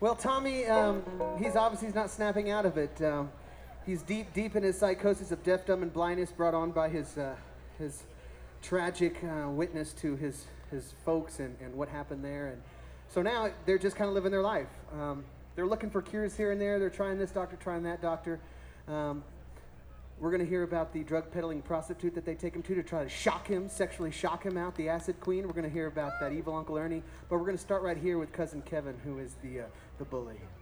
Well, Tommy, he's not snapping out of it. He's deep in his psychosis of deaf, dumb, and blindness brought on by his tragic witness to his folks and what happened there. And so now they're just kind of living their life. They're looking for cures here and there. They're trying this doctor, trying that doctor. We're going to hear about the drug peddling prostitute that they take him to try to sexually shock him out, the acid queen. We're going to hear about that evil Uncle Ernie. But we're going to start right here with Cousin Kevin, who is the bully.